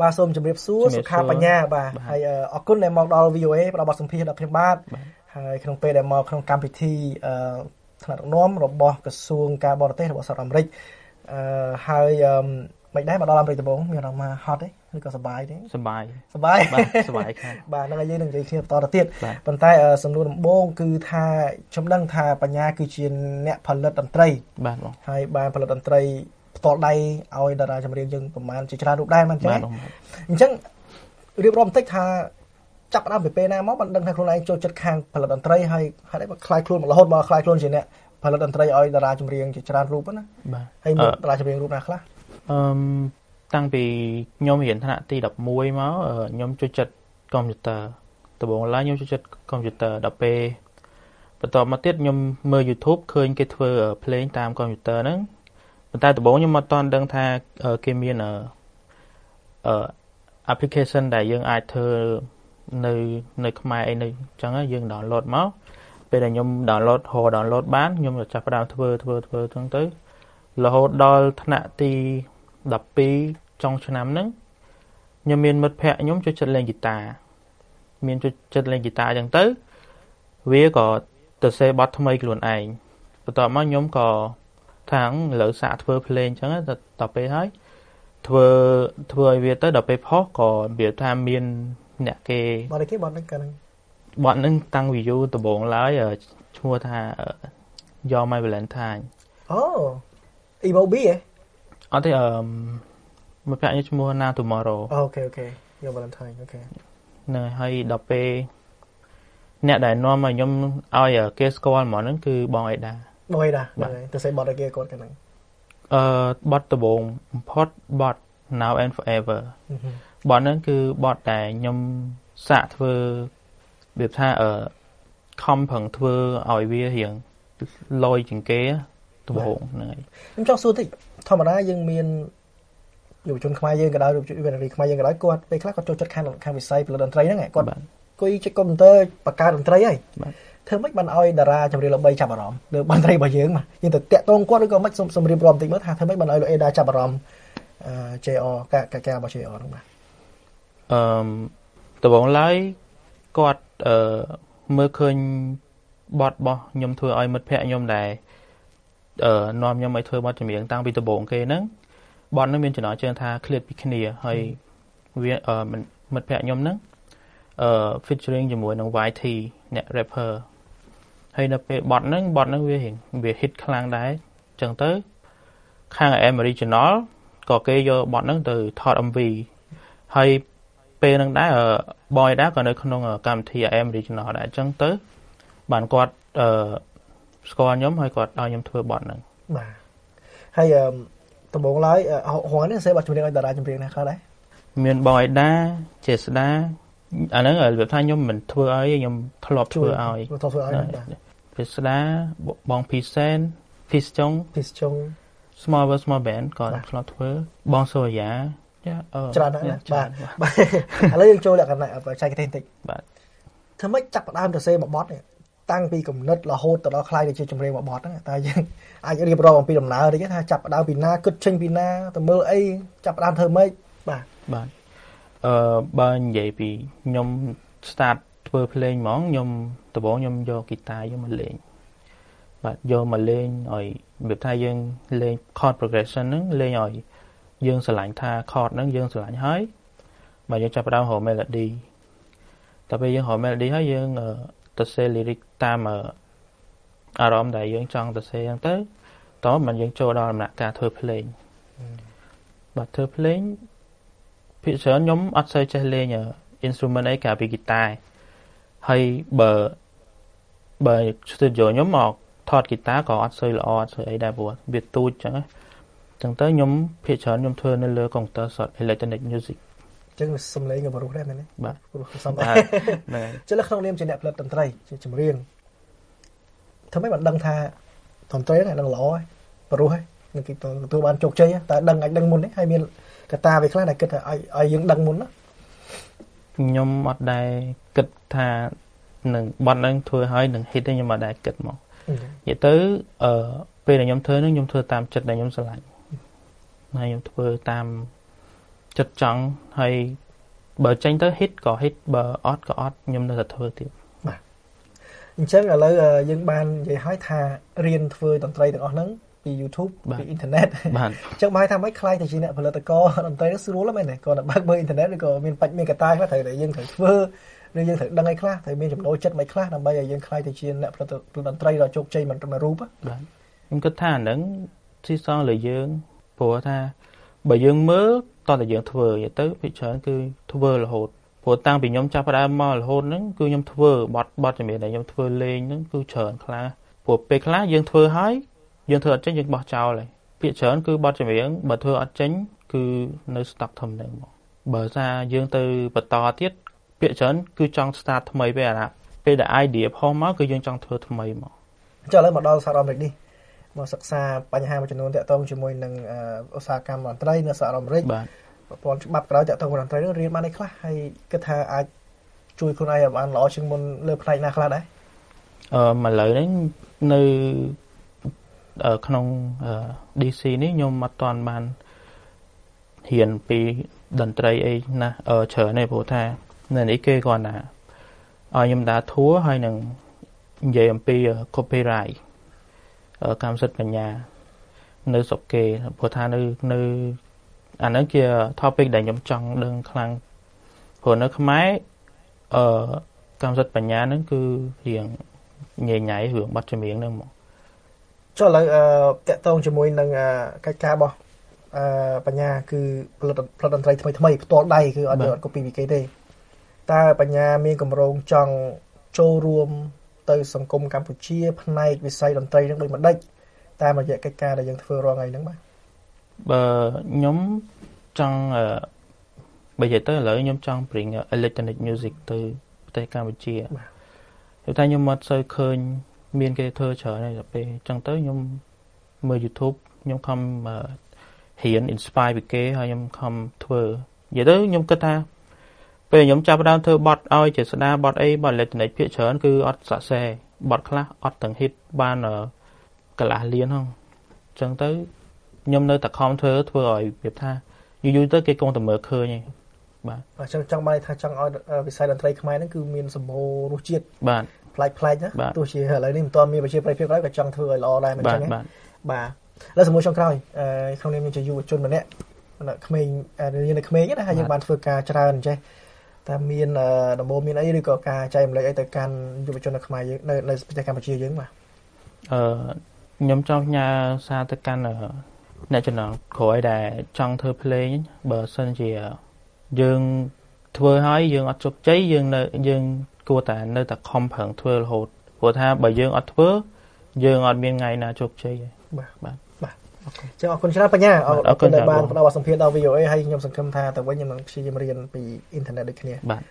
បាទសូមជម្រាបសួរសុខាបញ្ញាបាទហើយអរគុណដែលមកដល់ VOA ផ្ដល់បទសម្ភាសន៍ដល់ខ្ញុំបាទហើយក្នុងពេលដែលមកក្នុងកម្មវិធីថ្នាក់ដឹកនាំរបស់ក្រសួងការបរទេសរបស់សហរដ្ឋអាមេរិកហើយមិនដែរមកដល់អាមេរិកដំបូងមានអារម្មណ៍ហត់ទេឬក៏សប្បាយទេសប្បាយបាទសប្បាយខាងបាទហ្នឹងហើយយើងនឹងនិយាយគ្នាបន្តទៅទៀតប៉ុន្តែសំណួរដំបូងគឺថាខ្ញុំដឹងថាបញ្ញាគឺជាអ្នកផលិតតន្ត្រីបាទបងហើយបានផលិតតន្ត្រីផ្ទាល់ដៃឲ្យតារាចម្រៀងយើងប្រហែលជាច្រើនរូបដែរមិនអញ្ចឹងអញ្ចឹងរៀបរាប់បន្តិចថាចាប់ផ្ដើមពីពេលណាមកបានដឹងថាខ្លួនឯងចូលចិត្តខាងផលិតតន្ត្រីហើយហេតុអីបើខ្លាយខ្លួនរហូតមកខ្លាយខ្លួនជាអ្នកផលិតតន្ត្រីឲ្យតារាចម្រៀងជាច្រើនរូបណាបាទហើយមានតារាចម្រៀងរូបណាខ្លះតាំងពីខ្ញុំរៀនថ្នាក់ទី11មកខ្ញុំចូលចិត្តកុំព្យូទ័រដំបូងឡើយខ្ញុំចូលចិត្តកុំព្យូទ័រដល់ពេលបន្ទាប់មកទៀតខ្ញុំមើល YouTube ឃើញគេធ្វើភ្លេងតាមកុំព្យូទ័រហ្នឹងប៉ុន្តែដំបូងខ្ញុំមិនទាន់ដឹងថាគេមានapplication ដែលយើងអាចធ្វើនៅខ្មែរអីនៅអញ្ចឹងយើង download មកពេលដែលខ្ញុំ download បានខ្ញុំចាប់ផ្ដើមធ្វើអញ្ចឹងទៅរហូតដល់ថ្នាក់ទី12ចុងឆ្នាំហ្នឹងខ្ញុំមានមិត្តភ័ក្ដិខ្ញុំចូលចិត្តលេងហ្គីតាមានចូលចិត្តលេងហ្គីតាអញ្ចឹងទៅវាក៏ទៅសេបទថ្មីខ្លួនឯងបន្ទាប់មកខ្ញុំក៏ថាងលើសាកធ្វើភ្លេងអញ្ចឹងដល់ពេលហើយធ្វើឲ្យវាទៅដល់ពេលផុសក៏វាថាមានអ្នកគេបទហ្នឹងកាលហ្នឹងបទហ្នឹងតាំងពីយូរដំបូងឡើយឈ្មោះថា You're My Valentine អូ Emobi ហ៎អត់ទេមកប្រាក់នេះឈ្មោះ Na Tomorrow អូខេ You're Valentine អូខេហ្នឹងហើយដល់ពេលអ្នកដែលនាំឲ្យខ្ញុំឲ្យគេស្គាល់ហ្មងហ្នឹងគឺបងអេដាហ្នឹងទៅសេបទឲ្យគេគាត់កាលហ្នឹងបទដំបូងបំផុតបទ Now and Forever បទហ្នឹងគឺបទដែលខ្ញុំសាកធ្វើវាថាខំប្រឹងធ្វើឲ្យវារៀងលយជាងគេដំបូងហ្នឹងហើយខ្ញុំចង់សួរតិចធម្មតាយើងមានយុវជនខ្មែរយើងក៏ដោយយុវជនខ្មែរយើងក៏ដោយគាត់ពេលខ្លះគាត់ចូលចិត្តខាងវិស័យផលិតតន្ត្រីហ្នឹងគាត់គួយជិះកុំព្យូទ័របង្កើតតន្ត្រីហើយធ្វើម៉េចបានឲ្យតារាចម្រៀងល្បីចាប់អារម្មណ៍លើតន្ត្រីរបស់យើងមកយើងទៅតាក់ទងគាត់ឬក៏មិនសូមរៀបរាប់បន្តិចមើលថាធ្វើម៉េចបានឲ្យលោកអេដាចាប់អារម្មណ៍JR ការរបស់ JR ហ្នឹងបាទដំបូងឡើយគាត់មើលឃើញបទរបស់ខ្ញុំធ្វើឲ្យមិត្តភ័ក្ដិខ្ញុំដែលនាំខ្ញុំឲ្យធ្វើបទចម្រៀងតាំងពីដំបូងគេហ្នឹងបទហ្នឹងមានចំណងជើងថាឃ្លាតពីគ្នាហើយវាមិត្តភ័ក្ដិខ្ញុំហ្នឹងfeaturing ជាមួយនឹង YT អ្នក rapper ហើយនៅពេលបទហ្នឹងវា hit ខ្លាំងដែរអញ្ចឹងទៅខាង AM Original ក៏គេយកបទហ្នឹងទៅថត MV ហើយពេលហ្នឹងដែរបងឯដែរក៏នៅក្នុងកម្មវិធី AM Original ដែរអញ្ចឹងទៅបានគាត់ស្គាល់ខ្ញុំហើយគាត់ឲ្យខ្ញុំធ្វើបទហ្នឹងបាទហើយដំបូងឡើយហងនេះសេបទចម្រៀងឲ្យតារាចម្រៀងណាខ្លះដែរមានបងឯដាចេស្តាអាហ្នឹងរបៀបថាខ្ញុំមិនធ្វើឲ្យខ្ញុំធ្លាប់ធ្វើឲ្យចេស្តាបងភីសែនភីសចុង Small Band ក៏ធ្លាប់ធ្វើបងសូយ៉ាច្រើនណាស់បាទឥឡូវយើងចូលលក្ខណៈបច្ចេកទេសបន្តិចបាទធ្វើម៉េចចាប់ផ្ដើមទៅសេមួយបទនេះតាំងពីកំណត់រហូតទៅដល់ខ្លាយទៅជាចម្រៀងមួយបទហ្នឹងតែយើងអាចរៀបរាប់អំពីដំណើរតិចថាចាប់ផ្ដើមពីណាគិតចេញពីណាទៅមើលអីចាប់ផ្ដើមធ្វើម៉េចបាទបើនិយាយពីខ្ញុំ start ធ្វើភ្លេងហ្មងខ្ញុំដំបូងខ្ញុំយកហ្គីតាយកមកលេងបាទយកមកលេងឲ្យរបៀបថាយើងលេង chord progression ហ្នឹងលេងឲ្យយើងស្រឡាញ់ថា chord ហ្នឹងយើងស្រឡាញ់ហើយបើយើងចាប់ផ្ដើមរក melody តែពេលយើងរក melody ហើយយើងទៅសេ lyric តាមអារម្មណ៍ដែលយើងចង់ទៅសេអញ្ចឹងទៅតោះមិនយើងចូលដល់ដំណាក់កាលធ្វើភ្លេងបាទធ្វើភ្លេងភាគច្រើនខ្ញុំអត់សូវចេះលេង instrument អីកាលពីហ្គីតាហើយបើ studio ខ្ញុំមកថតហ្គីតាក៏អត់សូវល្អអត់សូវអីដែរព្រោះវាទូចអញ្ចឹងទៅខ្ញុំភាគច្រើនខ្ញុំធ្វើនៅលើ computer shot electronic music អញ្ចឹងសំឡេងក៏បរុសដែរមែនទេបាទបរុសសំឡេងហ្នឹងហើយចុះក្នុងនាមជាអ្នកផលិតតន្ត្រីជាចម្រៀងធ្វើម៉េចបានដឹងថាតន្ត្រីហ្នឹងដឹងល្អហើយបរុសហើយនឹងគេទទួលបានជោគជ័យតែអាចដឹងមុនទេហើយមានកត្តាវាខ្លះដែលគិតថាឲ្យយើងដឹងមុនណាខ្ញុំអត់ដែរគិតថានឹងបត់ហ្នឹងធ្វើឲ្យនឹង hit ទេខ្ញុំអត់ដែរគិតមកនិយាយទៅពេលដែលខ្ញុំធ្វើហ្នឹងខ្ញុំធ្វើតាមចិត្តដែលខ្ញុំស្រឡាញ់ហើយខ្ញុំធ្វើតាមចិត្តចង់ហើយបើចេញទៅ hit ក៏ hit បើអត់ក៏អត់ខ្ញុំនៅតែធ្វើទៀតបាទអញ្ចឹងឥឡូវយើងបាននិយាយឲ្យថារៀនធ្វើតន្ត្រីទាំងអស់ហ្នឹងពី YouTube ពីអ៊ីនធឺណិតបាទអញ្ចឹងបើថាមិនខ្លាយទៅជាអ្នកផលិតករតន្ត្រីស្រួលមែនទេគាត់តែបើកមើលអ៊ីនធឺណិតឬក៏មានកត្តាខ្លះត្រូវតែយើងត្រូវធ្វើឬយើងត្រូវដឹងអីខ្លះត្រូវមានចំណូលចិត្តមិនខ្លះដើម្បីឲ្យយើងខ្លាយទៅជាអ្នកផលិតតន្ត្រីដ៏ជោគជ័យមិនត្រឹមតែរូបបាទខ្ញុំគិតថាអាហ្នឹងស៊ីសងលើយើងព្រោះថាបើយើងមើលតោះតែយើងធ្វើទៅភាគច្រើនគឺធ្វើរហូតព្រោះតាំងពីខ្ញុំចាប់ផ្ដើមមករហូតហ្នឹងគឺខ្ញុំធ្វើបទចម្រៀងដែលខ្ញុំធ្វើលេងហ្នឹងគឺច្រើនខ្លះព្រោះពេលខ្លះយើងធ្វើហើយយើងធ្វើអត់ចេញយើងបោះចោលហើយភាគច្រើនគឺបទចម្រៀងបើធ្វើអត់ចេញគឺនៅ stock ធំហ្នឹងមកបើថាយើងទៅបន្តទៀតភាគច្រើនគឺចង់ start ថ្មីពេលអាពេលដែល idea ផុសមកគឺយើងចង់ធ្វើថ្មីមកចុះឥឡូវមកដល់សហរដ្ឋអាមេរិកនេះមកសិក្សាបញ្ហាមួយចំនួនតាក់ទងជាមួយនឹងឧស្សាហកម្មតន្ត្រីនៅសហរដ្ឋអាមេរិកបាទប្រព័ន្ធច្បាប់ក្រៅតាក់ទងនឹងតន្ត្រីនោះរៀនបានឯខ្លះហើយគិតថាអាចជួយខ្លួនឯងឲ្យបានល្អជាងមុនលើផ្នែកណាខ្លះដែរមកលើនេះនៅក្នុង DC នេះខ្ញុំអត់ទាន់បានរៀនពីតន្ត្រីអីណាច្រើនទេព្រោះថានៅនេះគេគាត់ណាឲ្យខ្ញុំដើរធួហើយនឹងនិយាយអំពី copyright កម្មសិទ្ធិបញ្ញានៅស្រុកគេព្រោះថានៅអាហ្នឹងជា topic ដែលខ្ញុំចង់ដឹងខ្លាំងព្រោះនៅខ្មែរកម្មសិទ្ធិបញ្ញាហ្នឹងគឺរៀងញ៉ៃរឿងបទចម្រៀងហ្នឹងមកចុះឥឡូវតាក់ទងជាមួយនឹងកិច្ចការរបស់បញ្ញាគឺផលិតតន្ត្រីថ្មីផ្ទាល់ដៃគឺអត់យក copy ពីគេទេតើបញ្ញាមានកម្រងចង់ចូលរួមទៅសង្គមកម្ពុជាផ្នែកវិស័យតន្ត្រីនឹងដូចមួយដេចតាមរយៈកិច្ចការដែលយើងធ្វើរាល់ថ្ងៃហ្នឹងបាទបើខ្ញុំចង់បើនិយាយទៅឥឡូវខ្ញុំចង់ bring electronic music ទៅប្រទេសកម្ពុជាតែខ្ញុំអត់សូវឃើញមានគេធ្វើច្រើនទេពេលអញ្ចឹងទៅខ្ញុំមើល YouTube ខ្ញុំខំរៀន inspire ពីគេហើយខ្ញុំខំធ្វើនិយាយទៅខ្ញុំគិតថាពេលខ្ញុំចាប់ផ្ដើមធ្វើបទឲ្យជាស្ដារបទអីបទ electronic ភាគច្រើនគឺអត់សរសេរបទខ្លះអត់ទាំង hit បានកន្លះលានហ្នឹងអញ្ចឹងទៅខ្ញុំនៅតែខំធ្វើឲ្យវាថាយូរទៅគេគង់តែមើលឃើញឯងបាទអញ្ចឹងចង់បានថាចង់ឲ្យវិស័យតន្ត្រីខ្មែរហ្នឹងគឺមានសម្បូររសជាតិបាទប្លែកណាទោះជាឥឡូវនេះមិនទាន់មានប្រជាប្រិយភាពដែរក៏ចង់ធ្វើឲ្យល្អដែរមិនអញ្ចឹងបាទแล้วสมมุติចុងក្រោយក្នុងនាមជាយុវជនម្នាក់ក្មេងរៀននៅក្មេងណាហើយយើងបានធ្វើការច្រើនអញ្ចឹងតើមានដំបូងមានអីឬក៏ការចែកម្លែកអីទៅកាន់យុវជននៅខ្មែរយើងនៅប្រទេសកម្ពុជាយើងបាទខ្ញុំចង់ផ្ញើសារទៅកាន់អ្នកចំណងក្រោយដែលចង់ធ្វើភ្លេងបើសិនជាយើងធ្វើហើយយើងអត់ជោគជ័យយើងគួរតែនៅតែខំប្រឹងធ្វើរហូតព្រោះថាបើយើងអត់ធ្វើយើងអត់មានថ្ងៃណាជោគជ័យទេបាទចឹងអរគុណច្រើនបញ្ញាអរគុណដែលបានផ្ដល់បទសម្ភាសន៍ដល់ VOA ហើយខ្ញុំសង្ឃឹមថាទៅវិញខ្ញុំនឹងព្យាយាមរៀនពីអ៊ីនធឺណិតដូចគ្នា